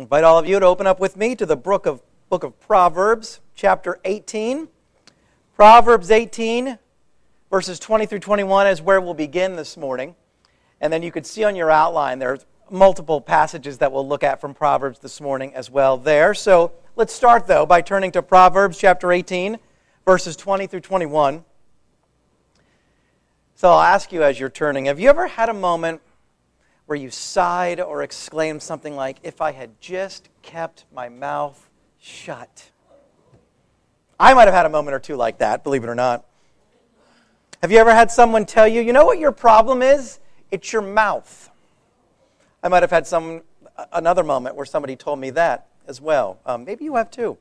invite all of you to open up with me to the book of Proverbs, chapter 18. Proverbs 18, verses 20 through 21 is where we'll begin this morning. And then you can see on your outline there's multiple passages that we'll look at from Proverbs this morning as well there. So let's start, though, by turning to Proverbs chapter 18, verses 20 through 21. So I'll ask you as you're turning, have you ever had a moment where you sighed or exclaimed something like, "If I had just kept my mouth shut"? I might have had a moment or two like that, believe it or not. Have you ever had someone tell you, you know what your problem is? It's your mouth. I might have had another moment where somebody told me that as well. Maybe you have too.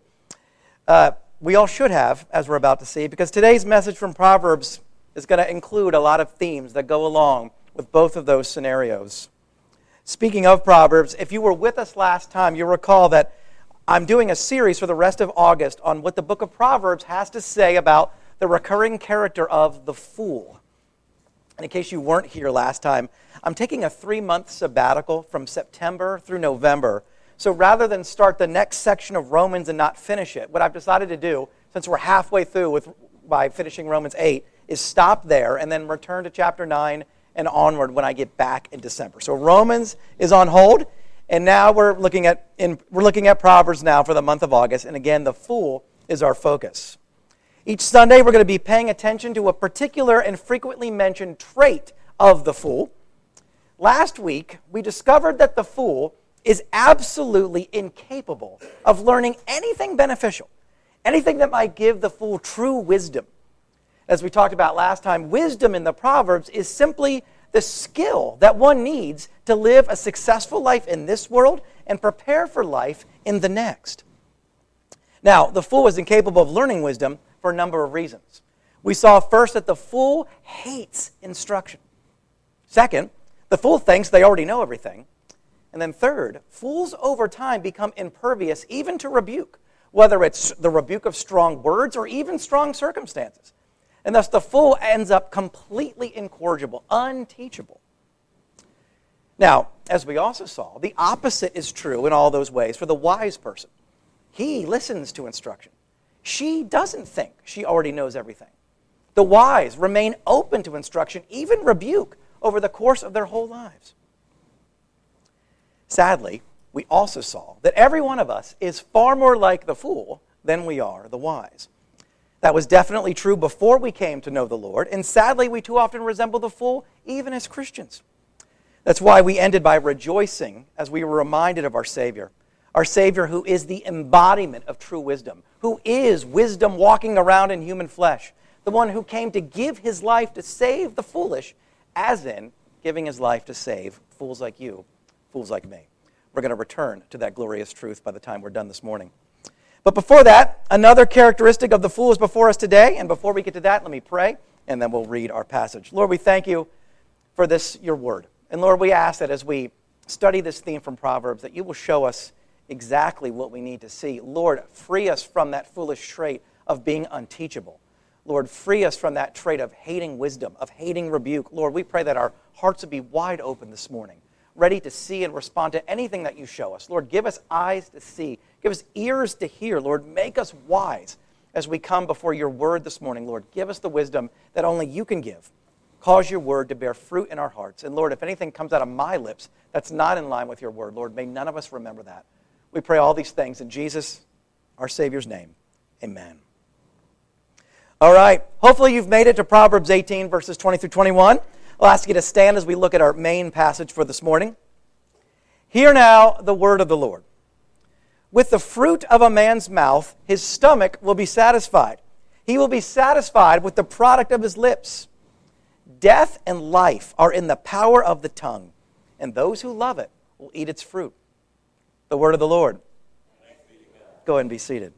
We all should have, as we're about to see, because today's message from Proverbs is going to include a lot of themes that go along with both of those scenarios. Speaking of Proverbs, if you were with us last time, you'll recall that I'm doing a series for the rest of August on what the book of Proverbs has to say about the recurring character of the fool. And in case you weren't here last time, I'm taking a 3-month sabbatical from September through November. So rather than start the next section of Romans and not finish it, what I've decided to do, since we're halfway through by finishing Romans 8, is stop there and then return to chapter 9 and onward when I get back in December. So Romans is on hold, and now we're looking at Proverbs now for the month of August. And again, the fool is our focus. Each Sunday, we're going to be paying attention to a particular and frequently mentioned trait of the fool. Last week, we discovered that the fool is absolutely incapable of learning anything beneficial, anything that might give the fool true wisdom. As we talked about last time, wisdom in the Proverbs is simply the skill that one needs to live a successful life in this world and prepare for life in the next. Now, the fool is incapable of learning wisdom for a number of reasons. We saw first that the fool hates instruction. Second, the fool thinks they already know everything. And then third, fools over time become impervious even to rebuke, whether it's the rebuke of strong words or even strong circumstances. And thus the fool ends up completely incorrigible, unteachable. Now, as we also saw, the opposite is true in all those ways for the wise person. He listens to instruction. She doesn't think she already knows everything. The wise remain open to instruction, even rebuke, over the course of their whole lives. Sadly, we also saw that every one of us is far more like the fool than we are the wise. That was definitely true before we came to know the Lord, and sadly, we too often resemble the fool even as Christians. That's why we ended by rejoicing as we were reminded of our Savior who is the embodiment of true wisdom, who is wisdom walking around in human flesh, the one who came to give his life to save the foolish, as in giving his life to save fools like you, fools like me. We're going to return to that glorious truth by the time we're done this morning. But before that, another characteristic of the fool is before us today. And before we get to that, let me pray, and then we'll read our passage. Lord, we thank you for this, your word. And Lord, we ask that as we study this theme from Proverbs, that you will show us exactly what we need to see. Lord, free us from that foolish trait of being unteachable. Lord, free us from that trait of hating wisdom, of hating rebuke. Lord, we pray that our hearts would be wide open this morning, ready to see and respond to anything that you show us. Lord, give us eyes to see. Give us ears to hear. Lord, make us wise as we come before your word this morning. Lord, give us the wisdom that only you can give. Cause your word to bear fruit in our hearts. And Lord, if anything comes out of my lips that's not in line with your word, Lord, may none of us remember that. We pray all these things in Jesus, our Savior's name. Amen. All right. Hopefully you've made it to Proverbs 18, verses 20 through 21. I'll ask you to stand as we look at our main passage for this morning. Hear now the word of the Lord. With the fruit of a man's mouth, his stomach will be satisfied. He will be satisfied with the product of his lips. Death and life are in the power of the tongue, and those who love it will eat its fruit. The word of the Lord. Go ahead and be seated.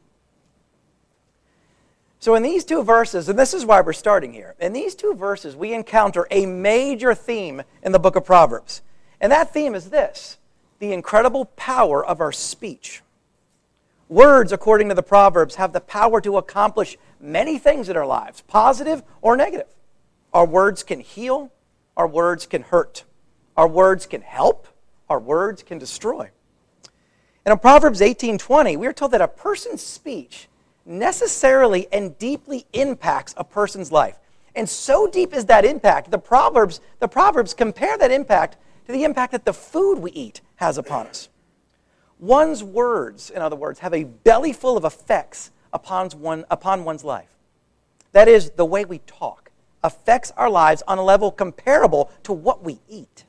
So in these two verses, and this is why we're starting here, in these two verses we encounter a major theme in the book of Proverbs. And that theme is this: the incredible power of our speech. Words, according to the Proverbs, have the power to accomplish many things in our lives, positive or negative. Our words can heal. Our words can hurt. Our words can help. Our words can destroy. And in Proverbs 18:20, we are told that a person's speech necessarily and deeply impacts a person's life. And so deep is that impact, the Proverbs compare that impact to the impact that the food we eat has upon us. One's words, in other words, have a belly full of effects upon one's life. That is, the way we talk affects our lives on a level comparable to what we eat.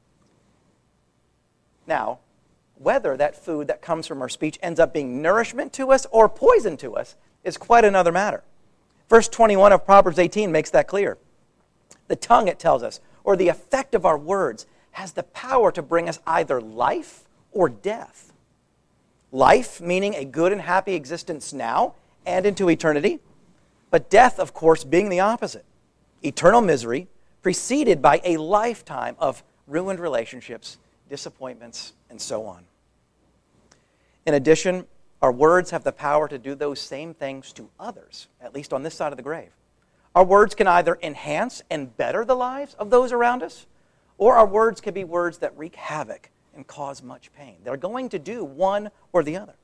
Now, whether that food that comes from our speech ends up being nourishment to us or poison to us is quite another matter. Verse 21 of Proverbs 18 makes that clear. The tongue, it tells us, or the effect of our words, has the power to bring us either life or death. Life, meaning a good and happy existence now and into eternity, but death, of course, being the opposite. Eternal misery preceded by a lifetime of ruined relationships, disappointments, and so on. In addition, our words have the power to do those same things to others, at least on this side of the grave. Our words can either enhance and better the lives of those around us, or our words can be words that wreak havoc and cause much pain. They're going to do one or the other.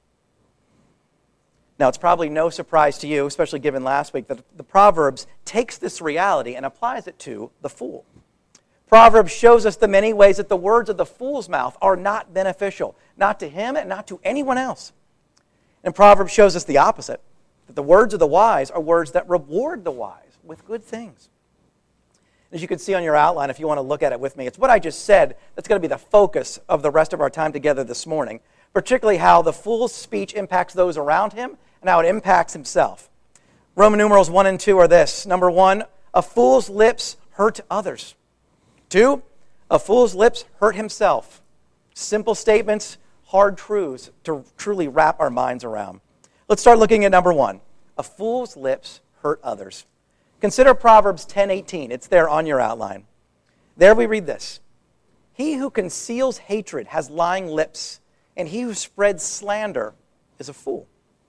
Now, it's probably no surprise to you, especially given last week, that the Proverbs takes this reality and applies it to the fool. Proverbs shows us the many ways that the words of the fool's mouth are not beneficial, not to him and not to anyone else. And Proverbs shows us the opposite, that the words of the wise are words that reward the wise with good things. As you can see on your outline, if you want to look at it with me, it's what I just said that's going to be the focus of the rest of our time together this morning, particularly how the fool's speech impacts those around him and how it impacts himself. Roman numerals 1 and 2 are this. Number 1, a fool's lips hurt others. 2, a fool's lips hurt himself. Simple statements, hard truths to truly wrap our minds around. Let's start looking at number 1. A fool's lips hurt others. Consider Proverbs 10:18. It's there on your outline. There we read this. He who conceals hatred has lying lips, and he who spreads slander is a fool.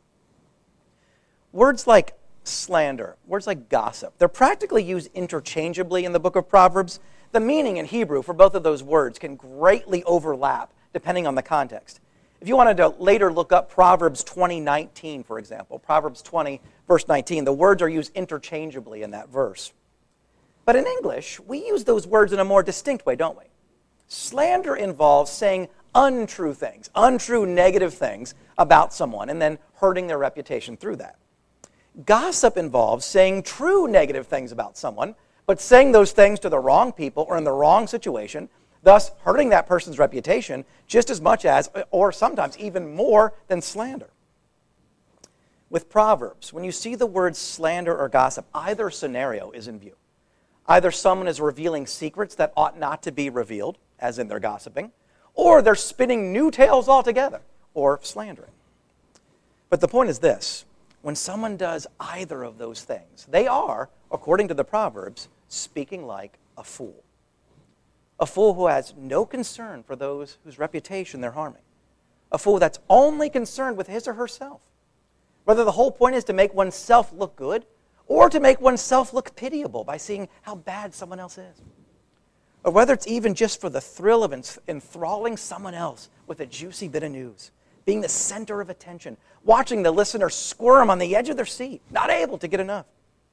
Words like slander, words like gossip, they're practically used interchangeably in the book of Proverbs. The meaning in Hebrew for both of those words can greatly overlap depending on the context. If you wanted to later look up Proverbs 20:19, for example, Proverbs 20, verse 19, the words are used interchangeably in that verse. But in English, we use those words in a more distinct way, don't we? Slander involves saying untrue things, untrue negative things about someone, and then hurting their reputation through that. Gossip involves saying true negative things about someone, but saying those things to the wrong people or in the wrong situation, thus hurting that person's reputation just as much as, or sometimes even more than slander. With Proverbs, when you see the words slander or gossip, either scenario is in view. Either someone is revealing secrets that ought not to be revealed, as in their gossiping, or they're spinning new tales altogether, or slandering. But the point is this. When someone does either of those things, they are, according to the Proverbs, speaking like a fool. A fool who has no concern for those whose reputation they're harming. A fool that's only concerned with his or herself. Whether the whole point is to make oneself look good or to make oneself look pitiable by seeing how bad someone else is. Or whether it's even just for the thrill of enthralling someone else with a juicy bit of news, being the center of attention, watching the listener squirm on the edge of their seat, not able to get enough.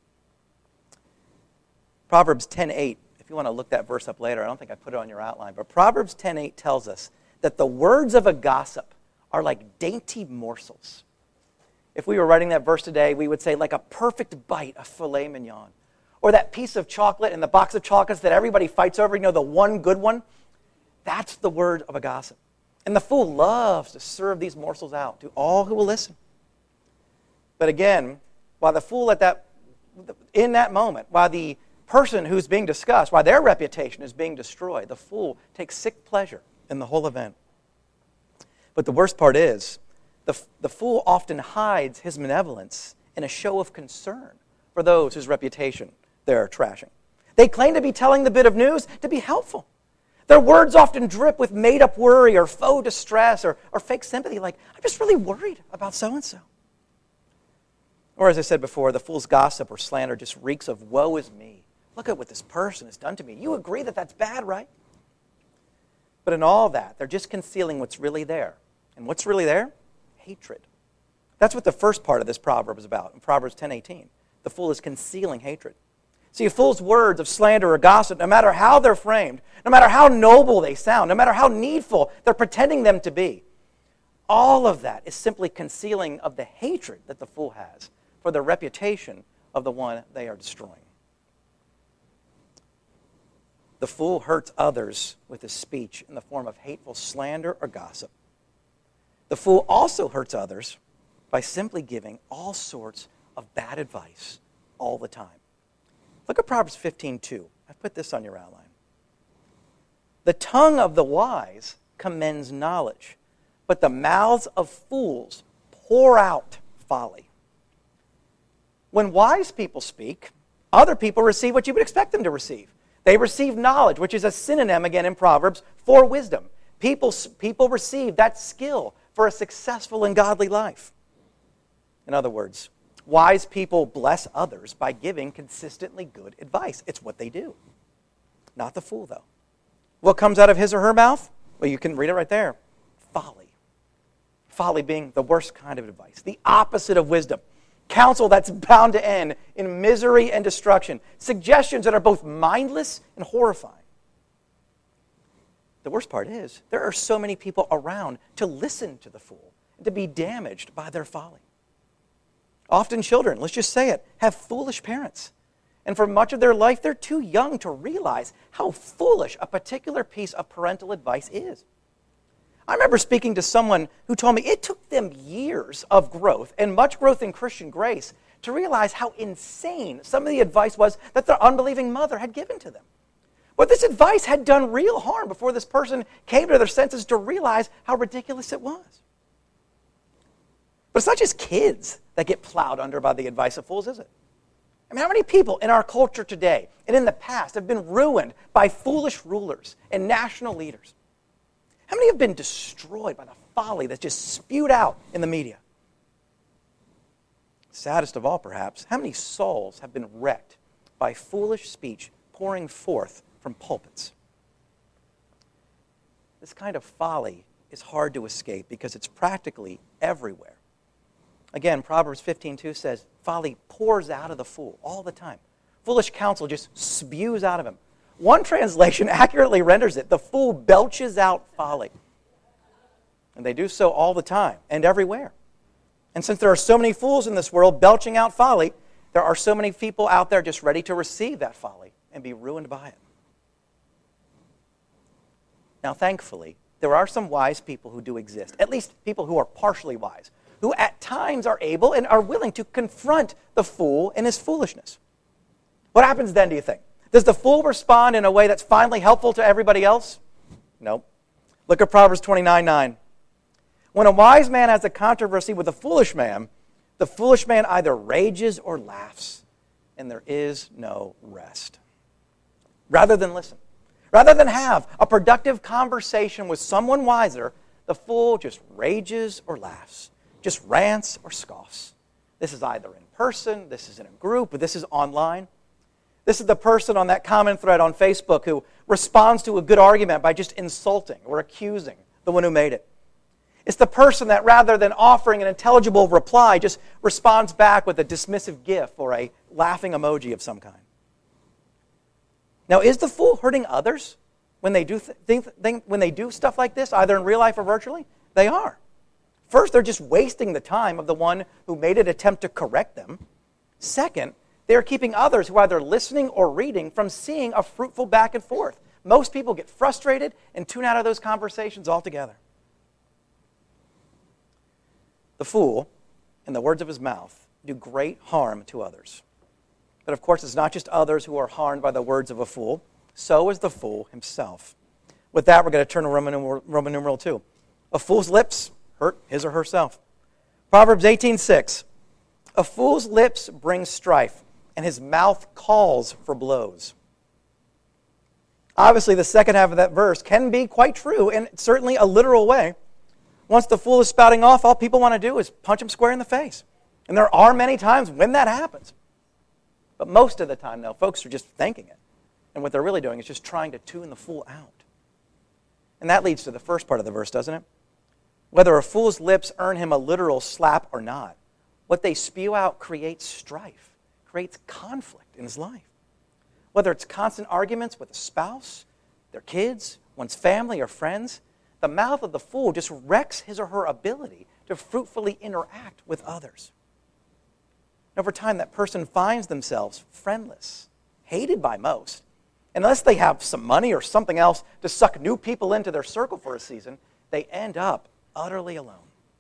Proverbs 10:8, if you want to look that verse up later, I don't think I put it on your outline, but Proverbs 10:8 tells us that the words of a gossip are like dainty morsels. If we were writing that verse today, we would say like a perfect bite of filet mignon. Or that piece of chocolate in the box of chocolates that everybody fights over, the one good one. That's the word of a gossip. And the fool loves to serve these morsels out to all who will listen. But again, while the fool in that moment, while the person who's being discussed, while their reputation is being destroyed, the fool takes sick pleasure in the whole event. But the worst part is, the fool often hides his malevolence in a show of concern for those whose reputation they're trashing. They claim to be telling the bit of news to be helpful. Their words often drip with made-up worry or faux distress or fake sympathy, like, I'm just really worried about so-and-so. Or as I said before, the fool's gossip or slander just reeks of woe is me. Look at what this person has done to me. You agree that that's bad, right? But in all that, they're just concealing what's really there. And what's really there? Hatred. That's what the first part of this proverb is about in Proverbs 10:18. The fool is concealing hatred. See, a fool's words of slander or gossip, no matter how they're framed, no matter how noble they sound, no matter how needful they're pretending them to be, all of that is simply concealing of the hatred that the fool has for the reputation of the one they are destroying. The fool hurts others with his speech in the form of hateful slander or gossip. The fool also hurts others by simply giving all sorts of bad advice all the time. Look at Proverbs 15:2. I put this on your outline. The tongue of the wise commends knowledge, but the mouths of fools pour out folly. When wise people speak, other people receive what you would expect them to receive. They receive knowledge, which is a synonym, again, in Proverbs, for wisdom. People receive that skill for a successful and godly life. In other words, wise people bless others by giving consistently good advice. It's what they do. Not the fool, though. What comes out of his or her mouth? Well, you can read it right there. Folly. Folly being the worst kind of advice, the opposite of wisdom. Counsel that's bound to end in misery and destruction. Suggestions that are both mindless and horrifying. The worst part is, there are so many people around to listen to the fool and to be damaged by their folly. Often children, let's just say it, have foolish parents. And for much of their life, they're too young to realize how foolish a particular piece of parental advice is. I remember speaking to someone who told me it took them years of growth and much growth in Christian grace to realize how insane some of the advice was that their unbelieving mother had given to them. But this advice had done real harm before this person came to their senses to realize how ridiculous it was. But it's not just kids that get plowed under by the advice of fools, is it? I mean, how many people in our culture today and in the past have been ruined by foolish rulers and national leaders? How many have been destroyed by the folly that's just spewed out in the media? Saddest of all, perhaps, how many souls have been wrecked by foolish speech pouring forth from pulpits? This kind of folly is hard to escape because it's practically everywhere. Again, Proverbs 15:2 says, folly pours out of the fool all the time. Foolish counsel just spews out of him. One translation accurately renders it, the fool belches out folly. And they do so all the time and everywhere. And since there are so many fools in this world belching out folly, there are so many people out there just ready to receive that folly and be ruined by it. Now, thankfully, there are some wise people who do exist, at least people who are partially wise, who at times are able and are willing to confront the fool in his foolishness. What happens then, do you think? Does the fool respond in a way that's finally helpful to everybody else? No. Look at Proverbs 29:9. When a wise man has a controversy with a foolish man, the foolish man either rages or laughs, and there is no rest. Rather than listen, rather than have a productive conversation with someone wiser, the fool just rages or laughs, just rants or scoffs. This is either in person, this is in a group, or this is online. This is the person on that comment thread on Facebook who responds to a good argument by just insulting or accusing the one who made it. It's the person that rather than offering an intelligible reply just responds back with a dismissive gif or a laughing emoji of some kind. Now, is the fool hurting others when they do when they do stuff like this, either in real life or virtually? They are. First, they're just wasting the time of the one who made an attempt to correct them. Second, they're keeping others who are either listening or reading from seeing a fruitful back and forth. Most people get frustrated and tune out of those conversations altogether. The fool, in the words of his mouth, do great harm to others. But of course, it's not just others who are harmed by the words of a fool. So is the fool himself. With that, we're going to turn to Roman numeral 2. A fool's lips hurt his or herself. Proverbs 18:6. A fool's lips bring strife, and his mouth calls for blows. Obviously, the second half of that verse can be quite true in certainly a literal way. Once the fool is spouting off, all people want to do is punch him square in the face. And there are many times when that happens. But most of the time, though, folks are just thinking it. And what they're really doing is just trying to tune the fool out. And that leads to the first part of the verse, doesn't it? Whether a fool's lips earn him a literal slap or not, what they spew out creates strife, creates conflict in his life. Whether it's constant arguments with a spouse, their kids, one's family or friends, the mouth of the fool just wrecks his or her ability to fruitfully interact with others. Over time, that person finds themselves friendless, hated by most. Unless they have some money or something else to suck new people into their circle for a season, they end up utterly alone.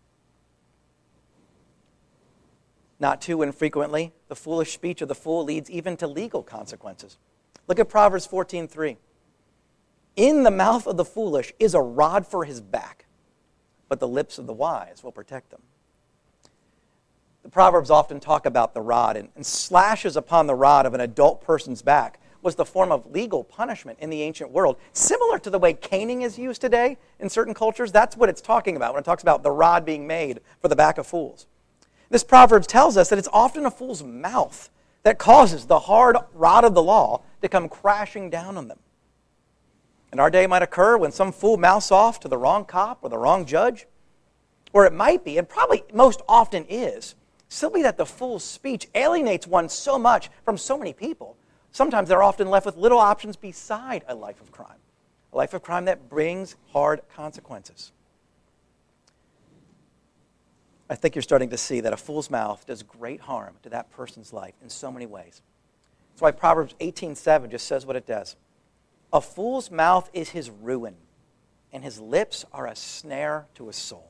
Not too infrequently, the foolish speech of the fool leads even to legal consequences. Look at Proverbs 14:3. In the mouth of the foolish is a rod for his back, but the lips of the wise will protect them. The Proverbs often talk about the rod, and slashes upon the rod of an adult person's back was the form of legal punishment in the ancient world. Similar to the way caning is used today in certain cultures, that's what it's talking about when it talks about the rod being made for the back of fools. This Proverbs tells us that it's often a fool's mouth that causes the hard rod of the law to come crashing down on them. And our day might occur when some fool mouths off to the wrong cop or the wrong judge. Or it might be, and probably most often is, simply that the fool's speech alienates one so much from so many people. Sometimes they're often left with little options beside a life of crime that brings hard consequences. I think you're starting to see that a fool's mouth does great harm to that person's life in so many ways. That's why Proverbs 18:7 just says what it does. A fool's mouth is his ruin, and his lips are a snare to his soul.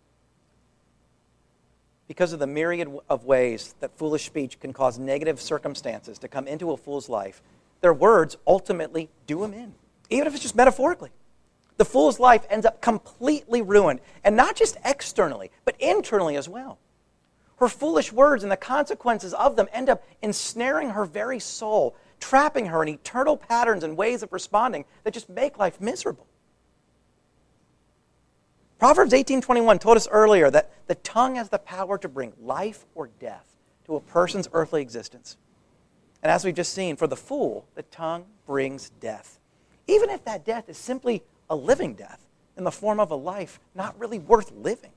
Because of the myriad of ways that foolish speech can cause negative circumstances to come into a fool's life, their words ultimately do him in, even if it's just metaphorically. The fool's life ends up completely ruined, and not just externally, but internally as well. Her foolish words and the consequences of them end up ensnaring her very soul, trapping her in eternal patterns and ways of responding that just make life miserable. Proverbs 18:21 told us earlier that the tongue has the power to bring life or death to a person's earthly existence. And as we've just seen, for the fool, the tongue brings death. Even if that death is simply a living death in the form of a life not really worth living.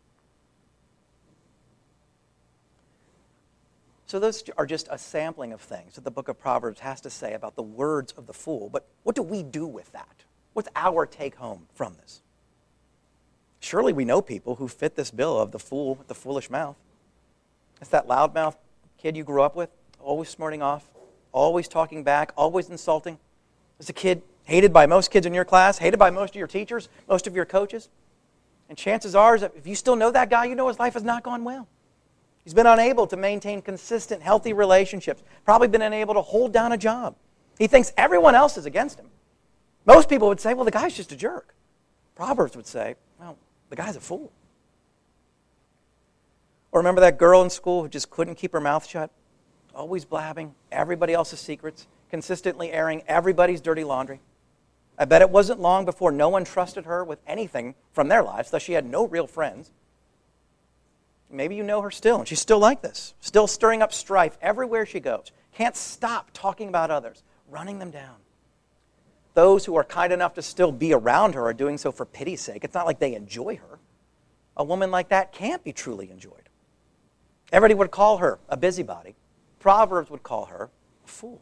So those are just a sampling of things that the book of Proverbs has to say about the words of the fool. But what do we do with that? What's our take home from this? Surely we know people who fit this bill of the fool with the foolish mouth. It's that loudmouth kid you grew up with, always smarting off, always talking back, always insulting. It's a kid hated by most kids in your class, hated by most of your teachers, most of your coaches. And chances are, that if you still know that guy, you know his life has not gone well. He's been unable to maintain consistent, healthy relationships, probably been unable to hold down a job. He thinks everyone else is against him. Most people would say, well, the guy's just a jerk. Proverbs would say, well, the guy's a fool. Or remember that girl in school who just couldn't keep her mouth shut? Always blabbing everybody else's secrets, consistently airing everybody's dirty laundry. I bet it wasn't long before no one trusted her with anything from their lives, thus she had no real friends. Maybe you know her still, and she's still like this, still stirring up strife everywhere she goes. Can't stop talking about others, running them down. Those who are kind enough to still be around her are doing so for pity's sake. It's not like they enjoy her. A woman like that can't be truly enjoyed. Everybody would call her a busybody. Proverbs would call her a fool.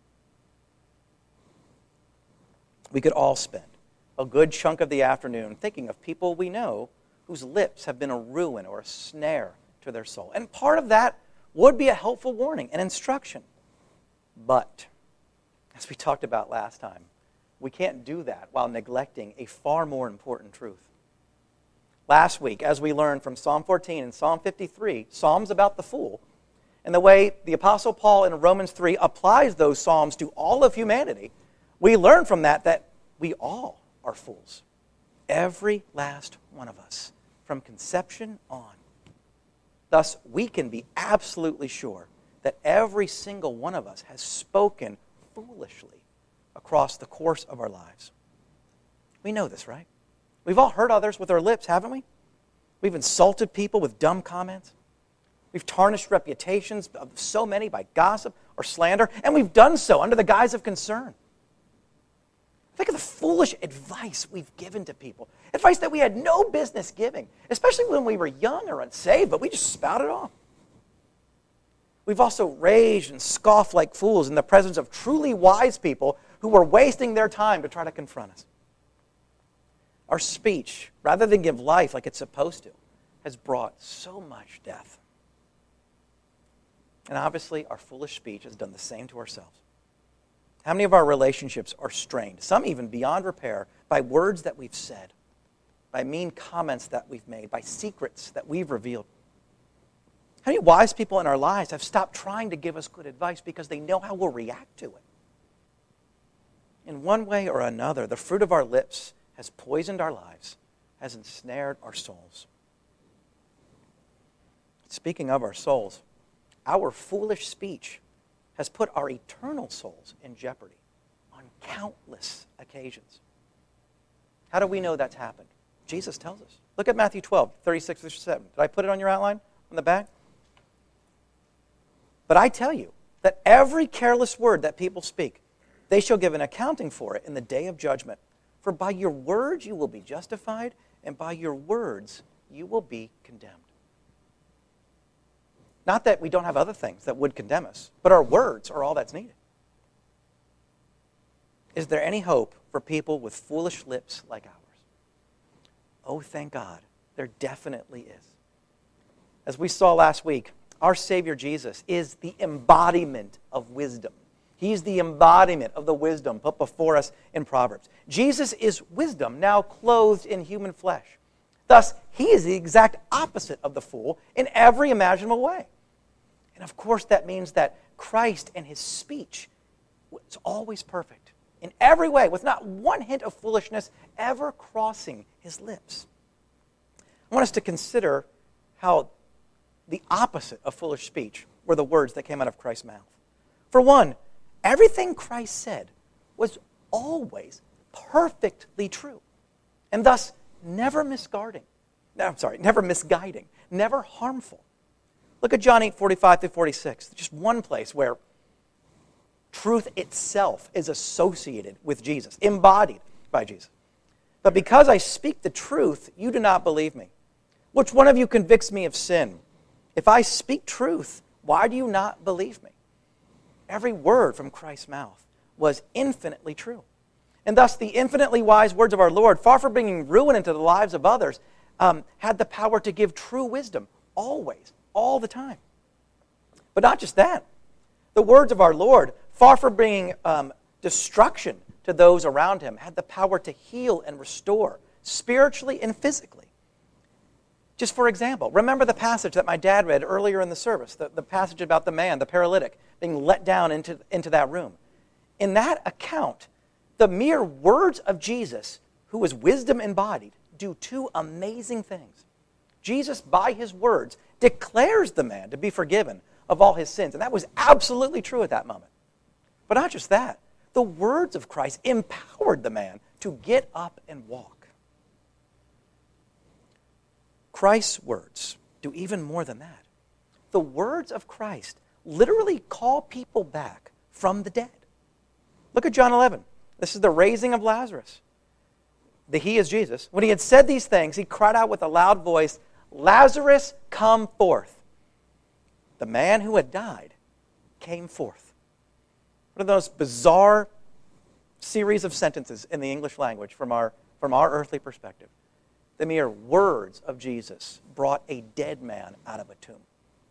We could all spend a good chunk of the afternoon thinking of people we know whose lips have been a ruin or a snare to their soul. And part of that would be a helpful warning and instruction. But, as we talked about last time, we can't do that while neglecting a far more important truth. Last week, as we learned from Psalm 14 and Psalm 53, Psalms about the fool, and the way the Apostle Paul in Romans 3 applies those Psalms to all of humanity, we learn from that we all are fools. Every last one of us, from conception on. Thus, we can be absolutely sure that every single one of us has spoken foolishly across the course of our lives. We know this, right? We've all hurt others with our lips, haven't we? We've insulted people with dumb comments. We've tarnished reputations of so many by gossip or slander, and we've done so under the guise of concern. Think of the foolish advice we've given to people. Advice that we had no business giving, especially when we were young or unsaved, but we just spouted off. We've also raged and scoffed like fools in the presence of truly wise people who were wasting their time to try to confront us. Our speech, rather than give life like it's supposed to, has brought so much death. And obviously, our foolish speech has done the same to ourselves. How many of our relationships are strained, some even beyond repair, by words that we've said, by mean comments that we've made, by secrets that we've revealed? How many wise people in our lives have stopped trying to give us good advice because they know how we'll react to it? In one way or another, the fruit of our lips has poisoned our lives, has ensnared our souls. Speaking of our souls, our foolish speech has put our eternal souls in jeopardy on countless occasions. How do we know that's happened? Jesus tells us. Look at Matthew 12, 36-7. Did I put it on your outline on the back? But I tell you that every careless word that people speak, they shall give an accounting for it in the day of judgment. For by your words you will be justified, and by your words you will be condemned. Not that we don't have other things that would condemn us, but our words are all that's needed. Is there any hope for people with foolish lips like ours? Oh, thank God, there definitely is. As we saw last week, our Savior Jesus is the embodiment of wisdom. He's the embodiment of the wisdom put before us in Proverbs. Jesus is wisdom now clothed in human flesh. Thus, he is the exact opposite of the fool in every imaginable way. And of course, that means that Christ and his speech was always perfect in every way, with not one hint of foolishness ever crossing his lips. I want us to consider how the opposite of foolish speech were the words that came out of Christ's mouth. For one, everything Christ said was always perfectly true, and thus never misguiding, never harmful. Look at John 8:45-46, just one place where truth itself is associated with Jesus, embodied by Jesus. But because I speak the truth, you do not believe me. Which one of you convicts me of sin? If I speak truth, why do you not believe me? Every word from Christ's mouth was infinitely true. And thus the infinitely wise words of our Lord, far from bringing ruin into the lives of others, had the power to give true wisdom always, all the time. But not just that. The words of our Lord, far from bringing destruction to those around him, had the power to heal and restore spiritually and physically. Just for example, remember the passage that my dad read earlier in the service, the passage about the man, the paralytic, being let down into that room. In that account, the mere words of Jesus, who was wisdom embodied, do two amazing things. Jesus, by his words, declares the man to be forgiven of all his sins. And that was absolutely true at that moment. But not just that. The words of Christ empowered the man to get up and walk. Christ's words do even more than that. The words of Christ literally call people back from the dead. Look at John 11. This is the raising of Lazarus. He is Jesus. When he had said these things, he cried out with a loud voice, "Lazarus, come forth." The man who had died came forth. One of those bizarre series of sentences in the English language from our earthly perspective. The mere words of Jesus brought a dead man out of a tomb.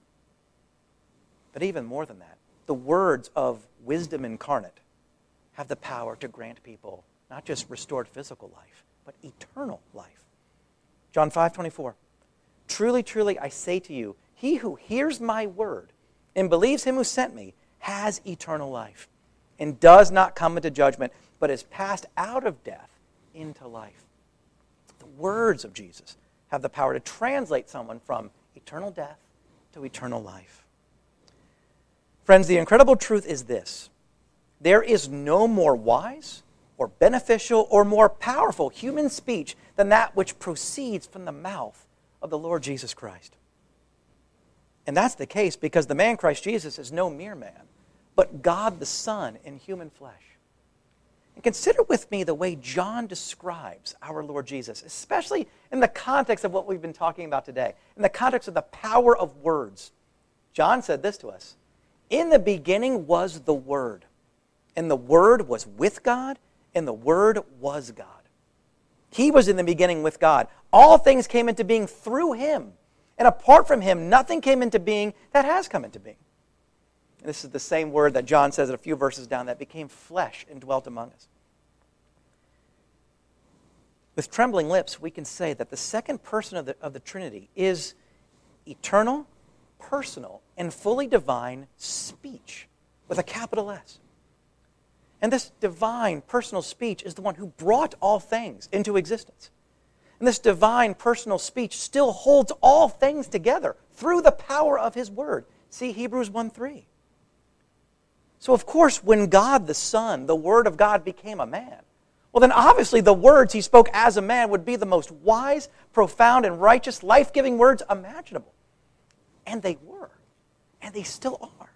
But even more than that, the words of wisdom incarnate have the power to grant people not just restored physical life, but eternal life. John 5:24. Truly, truly, I say to you, he who hears my word and believes him who sent me has eternal life and does not come into judgment, but is passed out of death into life. The words of Jesus have the power to translate someone from eternal death to eternal life. Friends, the incredible truth is this. There is no more wise or beneficial or more powerful human speech than that which proceeds from the mouth of the Lord Jesus Christ. And that's the case because the man Christ Jesus is no mere man, but God the Son in human flesh. And consider with me the way John describes our Lord Jesus, especially in the context of what we've been talking about today, in the context of the power of words. John said this to us, "In the beginning was the Word, and the Word was with God, and the Word was God." He was in the beginning with God. All things came into being through Him, and apart from Him, nothing came into being that has come into being. And this is the same word that John says a few verses down, that became flesh and dwelt among us. With trembling lips, we can say that the second person of the Trinity is eternal, personal, and fully divine speech, with a capital S. And this divine personal speech is the one who brought all things into existence. And this divine personal speech still holds all things together through the power of His Word. See Hebrews 1:3. So of course, when God the Son, the Word of God, became a man, well then obviously the words He spoke as a man would be the most wise, profound, and righteous, life-giving words imaginable. And they were. And they still are.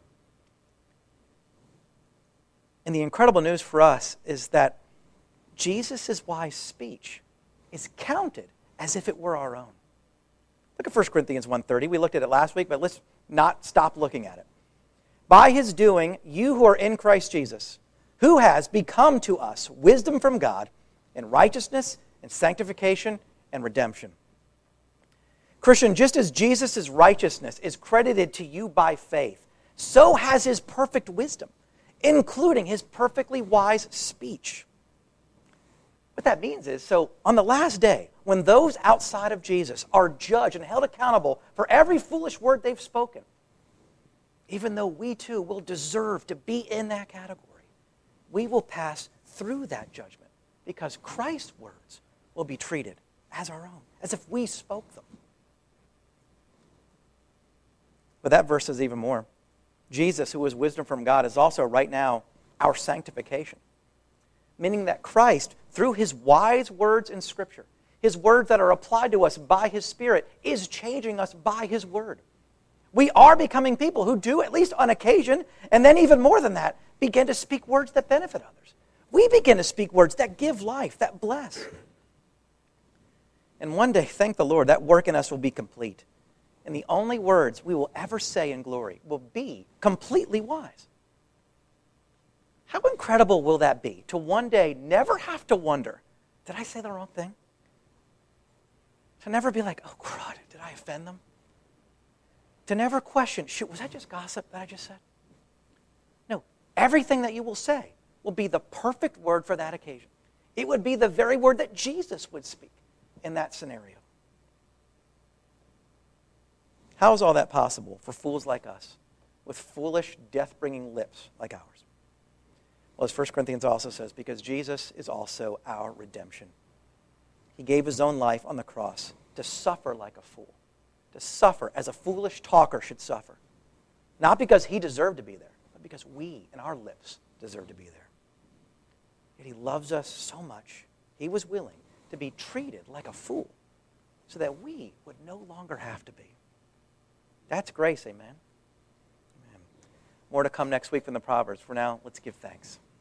And the incredible news for us is that Jesus' wise speech is counted as if it were our own. Look at 1 Corinthians 1:30. We looked at it last week, but let's not stop looking at it. "By His doing, you who are in Christ Jesus, who has become to us wisdom from God, and righteousness, and sanctification, and redemption." Christian, just as Jesus' righteousness is credited to you by faith, so has His perfect wisdom, including His perfectly wise speech. What that means is, so on the last day, when those outside of Jesus are judged and held accountable for every foolish word they've spoken, even though we too will deserve to be in that category, we will pass through that judgment because Christ's words will be treated as our own, as if we spoke them. But that verse says even more. Jesus, who is wisdom from God, is also right now our sanctification. Meaning that Christ, through His wise words in Scripture, His words that are applied to us by His Spirit, is changing us by His Word. We are becoming people who do, at least on occasion, and then even more than that, begin to speak words that benefit others. We begin to speak words that give life, that bless. And one day, thank the Lord, that work in us will be complete. And the only words we will ever say in glory will be completely wise. How incredible will that be to one day never have to wonder, did I say the wrong thing? To never be like, oh crud, did I offend them? To never question, shoot, was that just gossip that I just said? No, everything that you will say will be the perfect word for that occasion. It would be the very word that Jesus would speak in that scenario. How is all that possible for fools like us with foolish, death-bringing lips like ours? Well, as 1 Corinthians also says, because Jesus is also our redemption. He gave His own life on the cross to suffer like a fool, to suffer as a foolish talker should suffer. Not because He deserved to be there, but because we and our lips deserve to be there. Yet He loves us so much, He was willing to be treated like a fool so that we would no longer have to be. That's grace, amen? Amen. More to come next week from the Proverbs. For now, let's give thanks.